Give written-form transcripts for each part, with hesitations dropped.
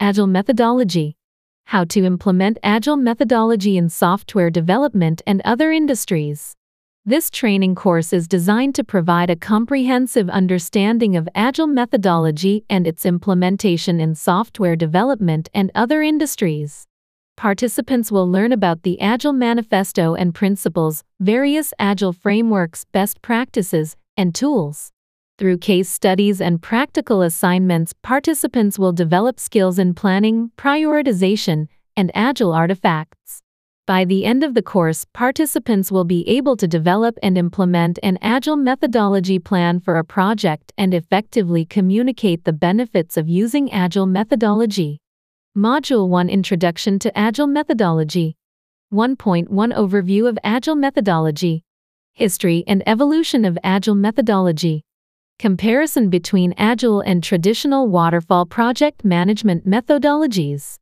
Agile methodology. How to implement Agile methodology in software development and other industries. This training course is designed to provide a comprehensive understanding of Agile methodology and its implementation in software development and other industries. Participants will learn about the Agile Manifesto and principles, various Agile frameworks, best practices, and tools. Through case studies and practical assignments, participants will develop skills in planning, prioritization, and Agile artifacts. By the end of the course, participants will be able to develop and implement an Agile methodology plan for a project and effectively communicate the benefits of using Agile methodology. Module 1 Introduction to Agile Methodology. 1.1 Overview of Agile Methodology. History and evolution of Agile methodology. Comparison between Agile and traditional waterfall project management methodologies.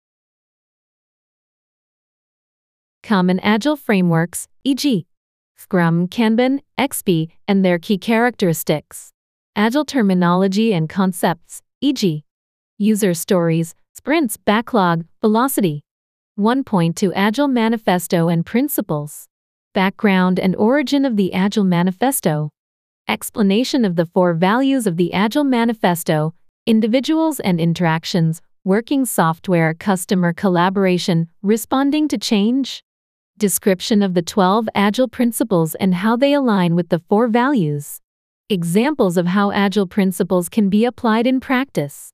Common Agile frameworks, e.g., Scrum, Kanban, XP, and their key characteristics. Agile terminology and concepts, e.g., user stories, sprints, backlog, velocity. 1.2 Agile Manifesto and principles. Background and origin of the Agile Manifesto. Explanation of the 4 values of the Agile Manifesto: individuals and interactions, working software, customer collaboration, responding to change. Description of the 12 Agile principles and how they align with the 4 values. Examples of how Agile principles can be applied in practice.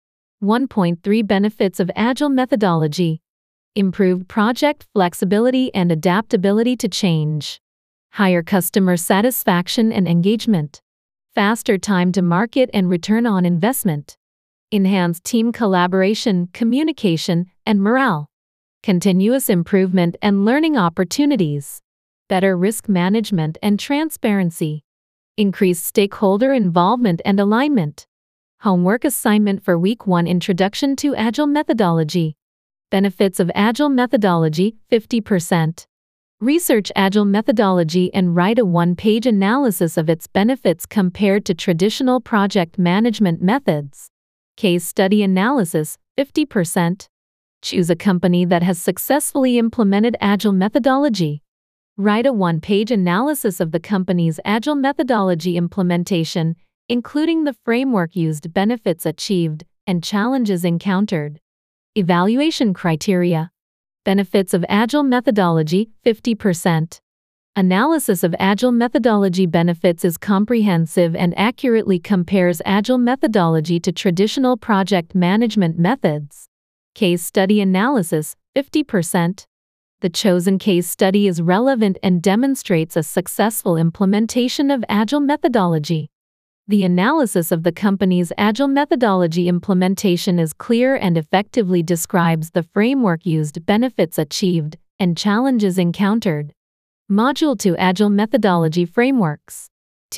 1.3 Benefits of Agile methodology. Improved project flexibility and adaptability to change. Higher customer satisfaction and engagement. Faster time to market and return on investment. Enhanced team collaboration, communication, and morale. Continuous improvement and learning opportunities. Better risk management and transparency. Increased stakeholder involvement and alignment. Homework assignment for Week 1 Introduction to Agile Methodology. Benefits of Agile methodology, 50%. Research Agile methodology and write a 1-page analysis of its benefits compared to traditional project management methods. Case study analysis, 50%. Choose a company that has successfully implemented Agile methodology. Write a 1-page analysis of the company's Agile methodology implementation, including the framework used, benefits achieved, and challenges encountered. Evaluation criteria. Benefits of Agile methodology, 50%. Analysis of Agile methodology benefits is comprehensive and accurately compares Agile methodology to traditional project management methods. Case study analysis, 50%. The chosen case study is relevant and demonstrates a successful implementation of Agile methodology. The analysis of the company's Agile methodology implementation is clear and effectively describes the framework used, benefits achieved, and challenges encountered. Module 2 Agile Methodology Frameworks.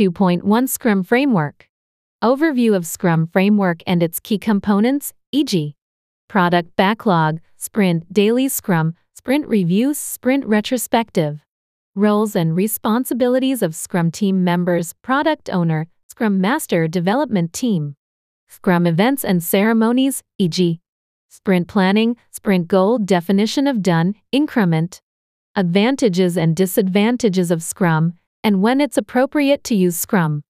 2.1 Scrum Framework. Overview of Scrum Framework and its key components, e.g., product backlog, sprint, daily Scrum, sprint reviews, sprint retrospective. Roles and responsibilities of Scrum team members, product owner, Scrum Master, development team. Scrum events and ceremonies, e.g., sprint planning, sprint goal, definition of done, increment. Advantages and disadvantages of Scrum, and when it's appropriate to use Scrum.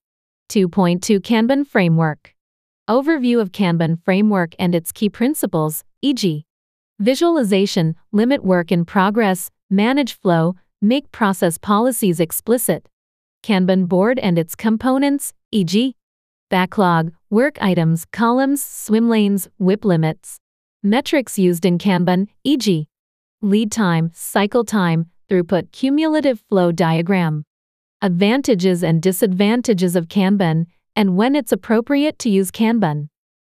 2.2 Kanban Framework. Overview of Kanban framework and its key principles, e.g., visualization, limit work in progress, manage flow, make process policies explicit. Kanban board and its components, e.g., backlog, work items, columns, swim lanes, WIP limits. Metrics used in Kanban, e.g., lead time, cycle time, throughput, cumulative flow diagram. Advantages and disadvantages of Kanban, and when it's appropriate to use Kanban.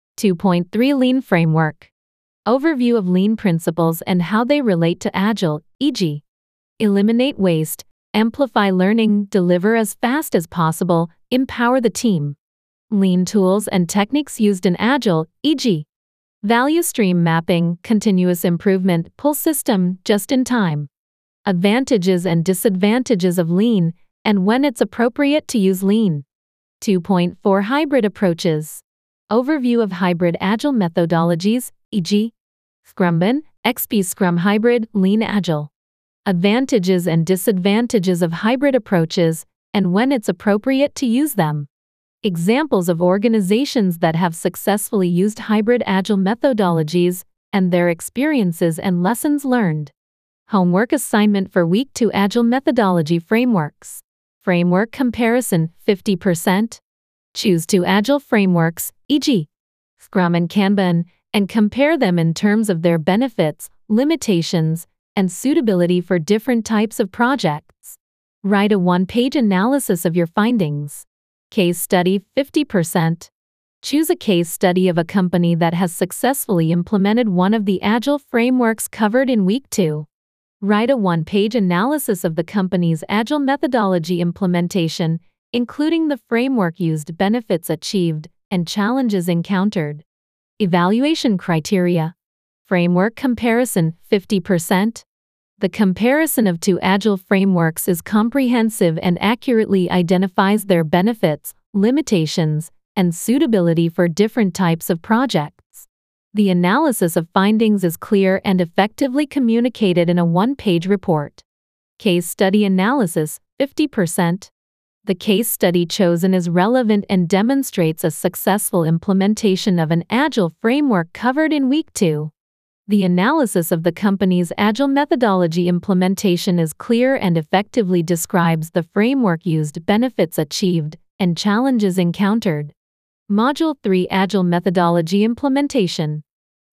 2.3 Lean Framework. Overview of Lean principles and how they relate to Agile, e.g., eliminate waste, amplify learning, deliver as fast as possible, empower the team. Lean tools and techniques used in Agile, e.g., value stream mapping, continuous improvement, pull system, just in time. Advantages and disadvantages of Lean, and when it's appropriate to use Lean. 2.4 Hybrid approaches. Overview of hybrid Agile methodologies, e.g., Scrumban, XP Scrum Hybrid, Lean Agile. Advantages and disadvantages of hybrid approaches, and when it's appropriate to use them. Examples of organizations that have successfully used hybrid agile methodologies, and their experiences and lessons learned. Homework assignment for Week 2 Agile Methodology Frameworks. Framework comparison, 50%. Choose 2 Agile frameworks, e.g., Scrum and Kanban, and compare them in terms of their benefits, limitations, and suitability for different types of projects. Write a one-page analysis of your findings. Case study, 50%. Choose a case study of a company that has successfully implemented one of the Agile frameworks covered in Week 2. Write a one-page analysis of the company's Agile methodology implementation, including the framework used, benefits achieved, and challenges encountered. Evaluation criteria. Framework comparison, 50%. The comparison of 2 Agile frameworks is comprehensive and accurately identifies their benefits, limitations, and suitability for different types of projects. The analysis of findings is clear and effectively communicated in a one-page report. Case study analysis, 50%. The case study chosen is relevant and demonstrates a successful implementation of an Agile framework covered in Week 2. The analysis of the company's Agile methodology implementation is clear and effectively describes the framework used, benefits achieved, and challenges encountered. Module 3 Agile Methodology Implementation.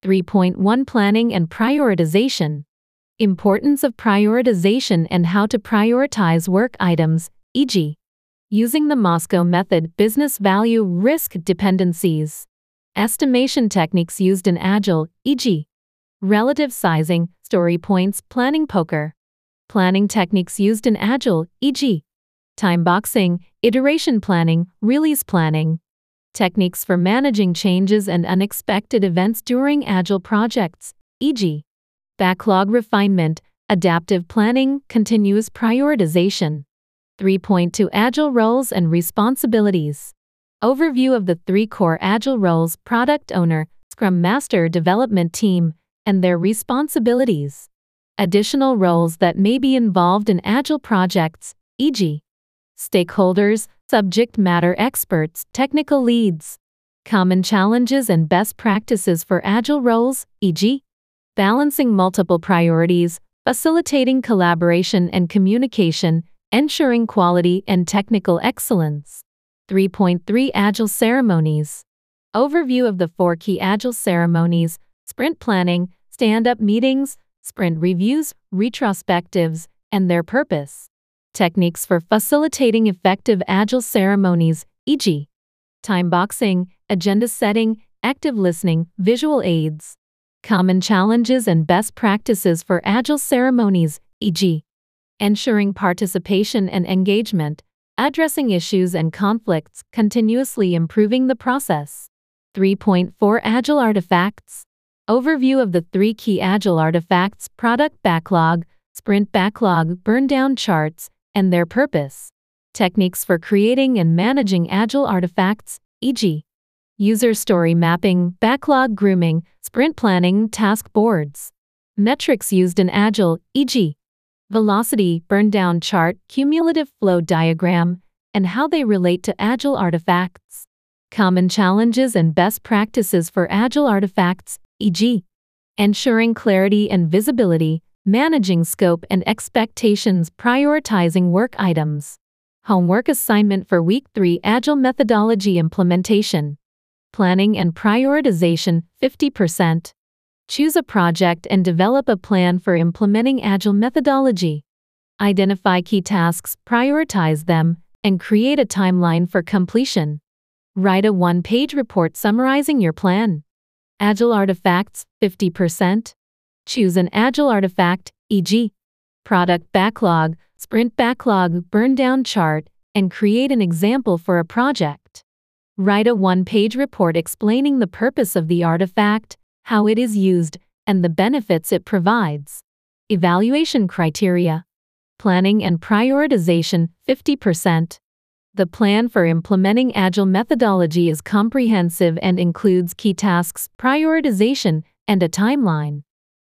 3.1 Planning and Prioritization. Importance of prioritization and how to prioritize work items, e.g., using the Moscow method, business value risk dependencies. Estimation techniques used in Agile, e.g., relative sizing, story points, planning poker. Planning techniques used in Agile, e.g., time boxing, iteration planning, release planning. Techniques for managing changes and unexpected events during Agile projects, e.g., backlog refinement, adaptive planning, continuous prioritization. 3.2 Agile Roles and Responsibilities. Overview of the 3 core Agile roles: Product Owner, Scrum Master, Development Team, and their responsibilities. Additional roles that may be involved in Agile projects, e.g., stakeholders, subject matter experts, technical leads. Common challenges and best practices for Agile roles, e.g., balancing multiple priorities, facilitating collaboration and communication, ensuring quality and technical excellence. 3.3 Agile Ceremonies. Overview of the 4 key Agile ceremonies: sprint planning, stand-up meetings, sprint reviews, retrospectives, and their purpose. Techniques for facilitating effective Agile ceremonies, e.g., time boxing, agenda setting, active listening, visual aids. Common challenges and best practices for Agile ceremonies, e.g., ensuring participation and engagement, addressing issues and conflicts, continuously improving the process. 3.4 Agile Artifacts. Overview of the 3 key Agile artifacts: product backlog, sprint backlog, burn-down charts, and their purpose. Techniques for creating and managing Agile artifacts, e.g., user story mapping, backlog grooming, sprint planning, task boards. Metrics used in Agile, e.g., velocity, burn-down chart, cumulative flow diagram, and how they relate to Agile artifacts. Common challenges and best practices for Agile artifacts, e.g., ensuring clarity and visibility, managing scope and expectations, prioritizing work items. Homework assignment for Week 3 Agile Methodology Implementation. Planning and Prioritization, 50%. Choose a project and develop a plan for implementing Agile methodology. Identify key tasks, prioritize them, and create a timeline for completion. Write a one-page report summarizing your plan. Agile artifacts, 50%. Choose an Agile artifact, e.g., product backlog, sprint backlog, burn-down chart, and create an example for a project. Write a one-page report explaining the purpose of the artifact, how it is used, and the benefits it provides. Evaluation criteria. Planning and prioritization, 50%. The plan for implementing Agile methodology is comprehensive and includes key tasks, prioritization, and a timeline.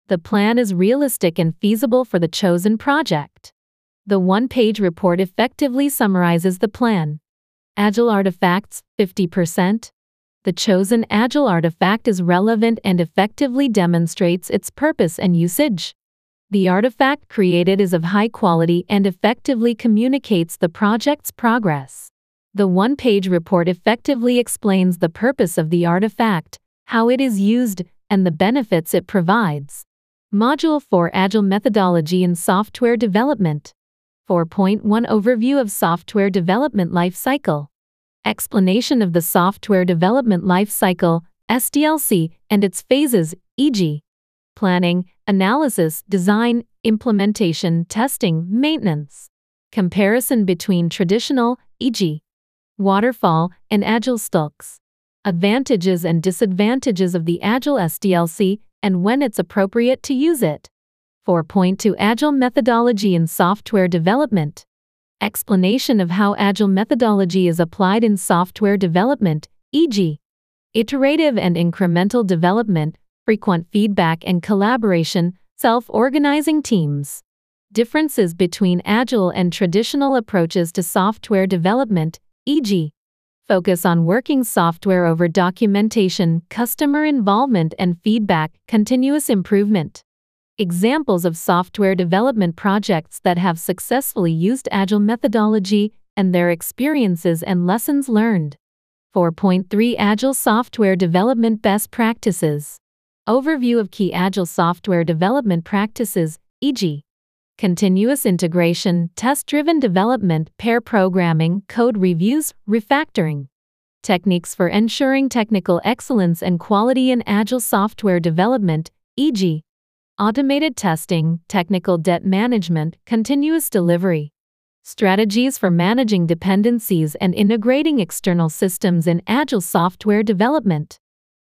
The plan is realistic and feasible for the chosen project. The one-page report effectively summarizes the plan. Agile artifacts, 50%. The chosen Agile artifact is relevant and effectively demonstrates its purpose and usage. The artifact created is of high quality and effectively communicates the project's progress. The one-page report effectively explains the purpose of the artifact, how it is used, and the benefits it provides. Module 4 Agile Methodology in Software Development. 4.1 Overview of Software Development Life Cycle. Explanation of the Software Development Life Cycle, SDLC, and its phases, e.g. planning, analysis, design, implementation, testing, maintenance. Comparison between traditional, e.g. waterfall, and Agile SDLCs. Advantages and disadvantages of the Agile SDLC, and when it's appropriate to use it. 4.2 Agile Methodology in Software Development. Explanation of how Agile methodology is applied in software development, e.g. iterative and incremental development, frequent feedback and collaboration, self-organizing teams. Differences between Agile and traditional approaches to software development, e.g. focus on working software over documentation, customer involvement and feedback, continuous improvement. Examples of software development projects that have successfully used Agile methodology and their experiences and lessons learned. 4.3 Agile Software Development Best Practices. Overview of key Agile software development practices, e.g. continuous integration, test-driven development, pair programming, code reviews, refactoring. Techniques for ensuring technical excellence and quality in Agile software development, e.g. automated testing, technical debt management, continuous delivery. Strategies for managing dependencies and integrating external systems in Agile software development.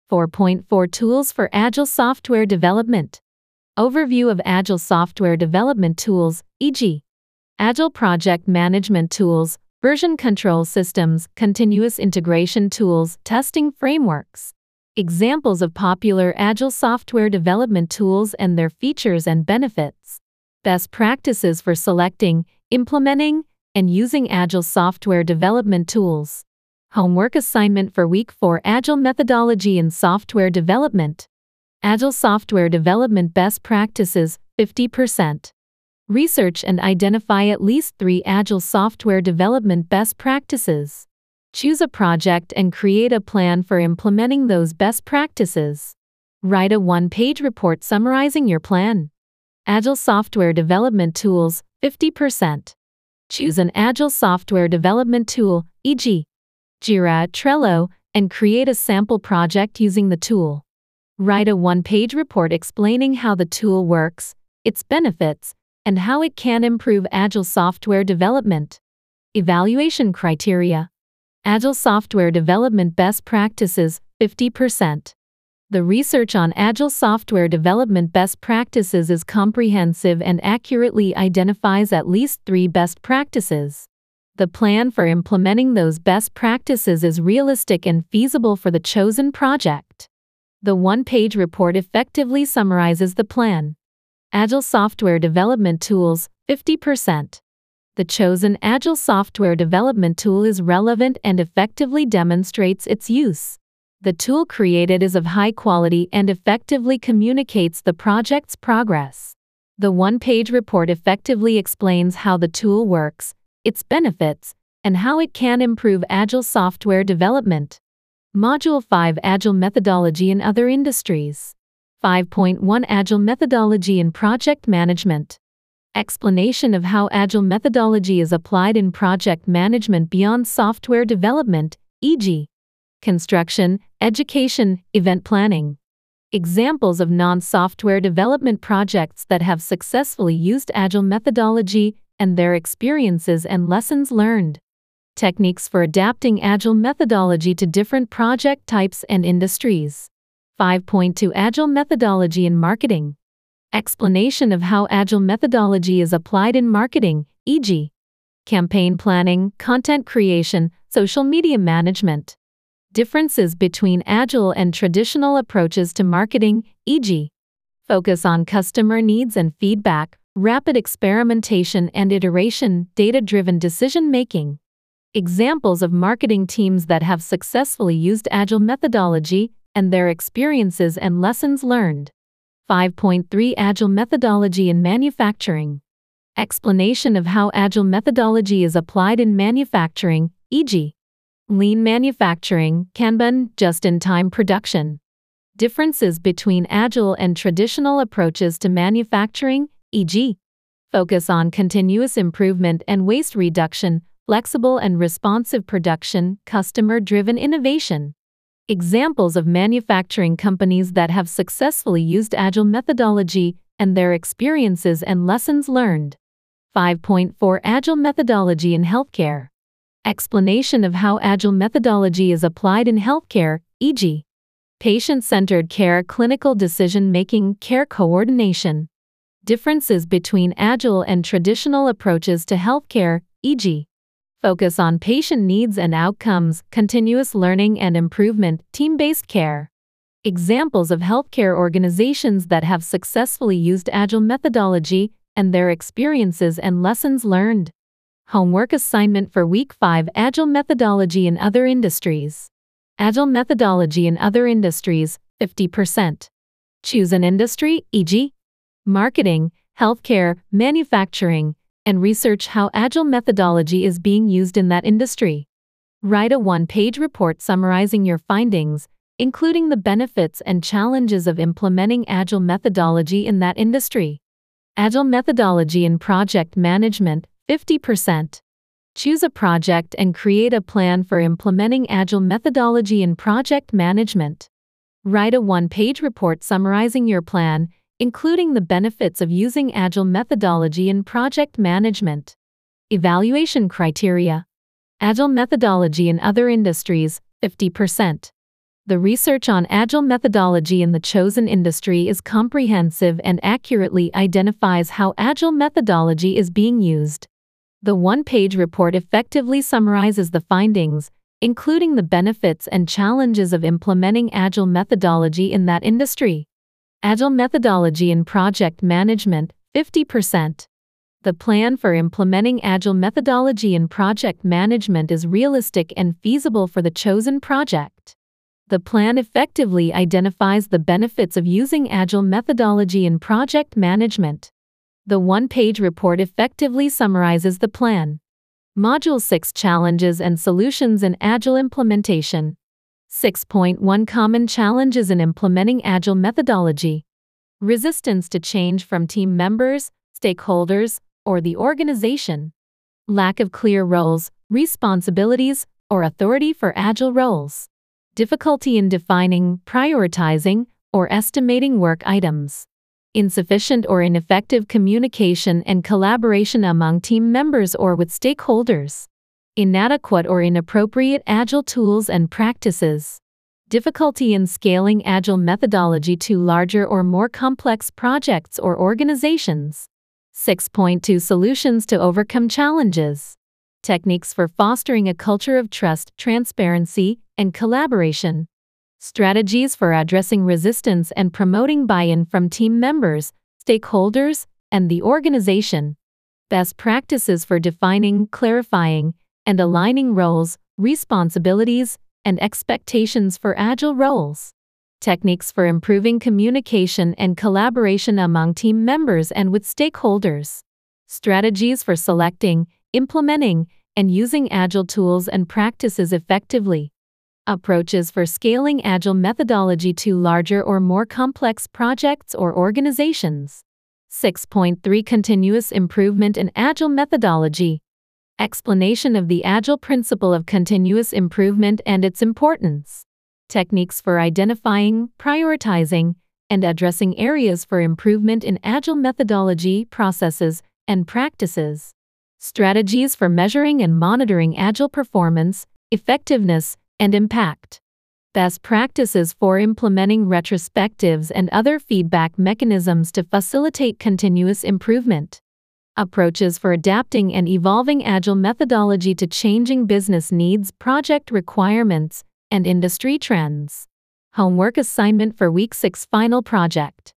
4.4 Tools for Agile software development. Overview of Agile software development tools, e.g. Agile project management tools, version control systems, continuous integration tools, testing frameworks. Examples of popular Agile software development tools and their features and benefits. Best practices for selecting, implementing, and using Agile software development tools. Homework assignment for Week 4 Agile Methodology in Software Development. Agile software development best practices, 50%. Research and identify at least 3 Agile software development best practices. Choose a project and create a plan for implementing those best practices. Write a one-page report summarizing your plan. Agile software development tools, 50%. Choose an Agile software development tool, e.g. Jira, Trello, and create a sample project using the tool. Write a one-page report explaining how the tool works, its benefits, and how it can improve Agile software development. Evaluation criteria. Agile software development best practices, 50%. The research on Agile software development best practices is comprehensive and accurately identifies at least 3 best practices. The plan for implementing those best practices is realistic and feasible for the chosen project. The one-page report effectively summarizes the plan. Agile software development tools, 50%. The chosen Agile software development tool is relevant and effectively demonstrates its use. The tool created is of high quality and effectively communicates the project's progress. The one-page report effectively explains how the tool works, its benefits, and how it can improve Agile software development. Module 5 Agile Methodology in Other Industries. 5.1 Agile Methodology in Project Management. Explanation of how Agile methodology is applied in project management beyond software development, e.g. construction, education, event planning. Examples of non-software development projects that have successfully used Agile methodology and their experiences and lessons learned. Techniques for adapting Agile methodology to different project types and industries. 5.2 Agile Methodology in Marketing. Explanation of how Agile methodology is applied in marketing, e.g. campaign planning, content creation, social media management. Differences between Agile and traditional approaches to marketing, e.g. Focus on customer needs and feedback, rapid experimentation and iteration, data-driven decision-making. Examples of marketing teams that have successfully used Agile methodology and their experiences and lessons learned. 5.3 Agile methodology in manufacturing. Explanation of how Agile methodology is applied in manufacturing, e.g., lean manufacturing, Kanban, just-in-time production. Differences between Agile and traditional approaches to manufacturing, e.g., focus on continuous improvement and waste reduction, flexible and responsive production, customer-driven innovation. Examples of manufacturing companies that have successfully used Agile methodology and their experiences and lessons learned. 5.4 Agile methodology in healthcare. Explanation of how Agile methodology is applied in healthcare, e.g., patient-centered care, clinical decision-making, care coordination. Differences between Agile and traditional approaches to healthcare, e.g., focus on patient needs and outcomes, continuous learning and improvement, team-based care. Examples of healthcare organizations that have successfully used Agile methodology and their experiences and lessons learned. Homework assignment for Week 5: Agile methodology in other industries. Agile methodology in other industries, 50%. Choose an industry, e.g., marketing, healthcare, manufacturing, and research how Agile methodology is being used in that industry. Write a one-page report summarizing your findings, including the benefits and challenges of implementing Agile methodology in that industry. Agile methodology in project management, 50%. Choose a project and create a plan for implementing Agile methodology in project management. Write a one-page report summarizing your plan, including the benefits of using Agile methodology in project management. Evaluation criteria. Agile methodology in other industries, 50%. The research on Agile methodology in the chosen industry is comprehensive and accurately identifies how Agile methodology is being used. The one-page report effectively summarizes the findings, including the benefits and challenges of implementing Agile methodology in that industry. Agile methodology in project management, 50%. The plan for implementing Agile methodology in project management is realistic and feasible for the chosen project. The plan effectively identifies the benefits of using Agile methodology in project management. The one-page report effectively summarizes the plan. Module 6: Challenges and Solutions in Agile Implementation. 6.1 Common challenges in implementing Agile methodology. Resistance to change from team members, stakeholders, or the organization. Lack of clear roles, responsibilities, or authority for Agile roles. Difficulty in defining, prioritizing, or estimating work items. Insufficient or ineffective communication and collaboration among team members or with stakeholders. Inadequate or inappropriate Agile tools and practices. Difficulty in scaling Agile methodology to larger or more complex projects or organizations. 6.2 Solutions to overcome challenges. Techniques for fostering a culture of trust, transparency, and collaboration. Strategies for addressing resistance and promoting buy-in from team members, stakeholders, and the organization. Best practices for defining, clarifying, and aligning roles, responsibilities, and expectations for Agile roles. Techniques for improving communication and collaboration among team members and with stakeholders. Strategies for selecting, implementing, and using Agile tools and practices effectively. Approaches for scaling Agile methodology to larger or more complex projects or organizations. 6.3 Continuous improvement in Agile methodology. Explanation of the Agile principle of continuous improvement and its importance. Techniques for identifying, prioritizing, and addressing areas for improvement in Agile methodology, processes, and practices. Strategies for measuring and monitoring Agile performance, effectiveness, and impact. Best practices for implementing retrospectives and other feedback mechanisms to facilitate continuous improvement. Approaches for adapting and evolving Agile methodology to changing business needs, project requirements, and industry trends. Homework assignment for Week 6: Final project.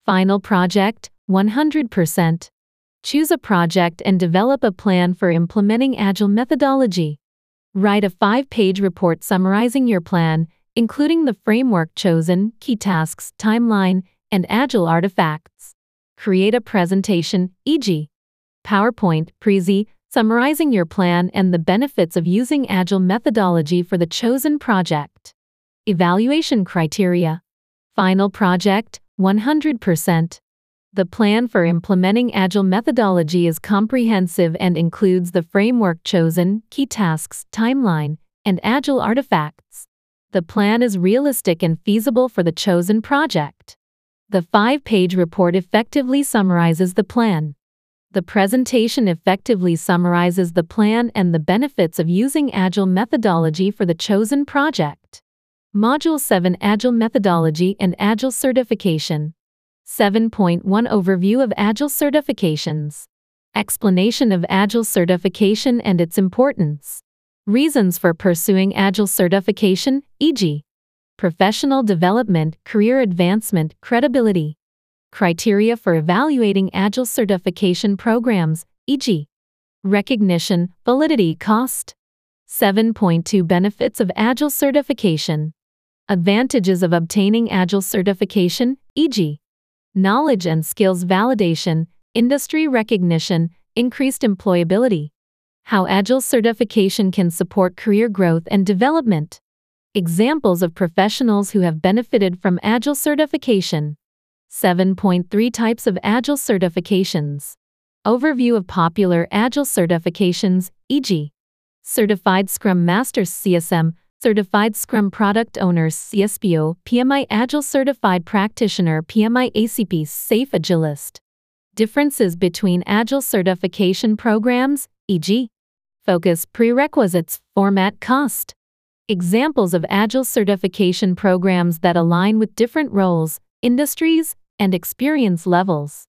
Final project, 100%. Choose a project and develop a plan for implementing Agile methodology. Write a 5-page report summarizing your plan, including the framework chosen, key tasks, timeline, and Agile artifacts. Create a presentation, e.g., PowerPoint, Prezi, summarizing your plan and the benefits of using Agile methodology for the chosen project. Evaluation criteria. Final project, 100%. The plan for implementing Agile methodology is comprehensive and includes the framework chosen, key tasks, timeline, and Agile artifacts. The plan is realistic and feasible for the chosen project. The 5-page report effectively summarizes the plan. The presentation effectively summarizes the plan and the benefits of using Agile methodology for the chosen project. Module 7 Agile Methodology and Agile Certification. 7.1 Overview of Agile Certifications. Explanation of Agile certification and its importance. Reasons for pursuing Agile certification, e.g., professional development, career advancement, credibility. Criteria for evaluating Agile certification programs, e.g., recognition, validity, cost. 7.2 Benefits of Agile certification. Advantages of obtaining Agile certification, e.g., knowledge and skills validation, industry recognition, increased employability. How Agile certification can support career growth and development. Examples of professionals who have benefited from Agile certification. 7.3 Types of Agile certifications. Overview of popular Agile certifications, e.g., Certified Scrum Masters CSM, Certified Scrum Product Owners CSPO, PMI Agile Certified Practitioner PMI ACP Safe Agilist. Differences between Agile certification programs, e.g., focus, prerequisites, format, cost. Examples of Agile certification programs that align with different roles, industries, and experience levels.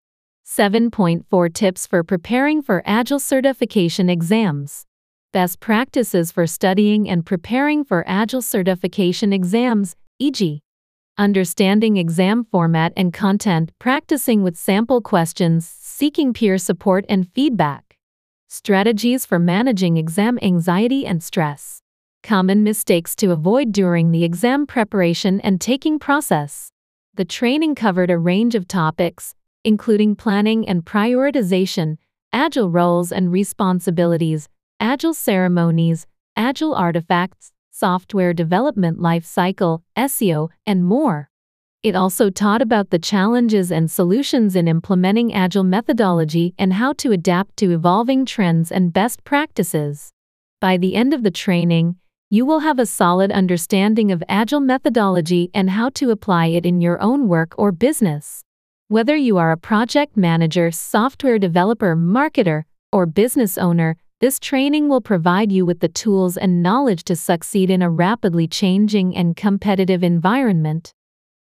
7.4 Tips for preparing for Agile certification exams. Best practices for studying and preparing for Agile certification exams, e.g., understanding exam format and content, practicing with sample questions, seeking peer support and feedback. Strategies for managing exam anxiety and stress. Common mistakes to avoid during the exam preparation and taking process. The training covered a range of topics, including planning and prioritization, Agile roles and responsibilities, Agile ceremonies, Agile artifacts, software development life cycle, SEO, and more. It also taught about the challenges and solutions in implementing Agile methodology and how to adapt to evolving trends and best practices. By the end of the training, you will have a solid understanding of Agile methodology and how to apply it in your own work or business. Whether you are a project manager, software developer, marketer, or business owner, this training will provide you with the tools and knowledge to succeed in a rapidly changing and competitive environment.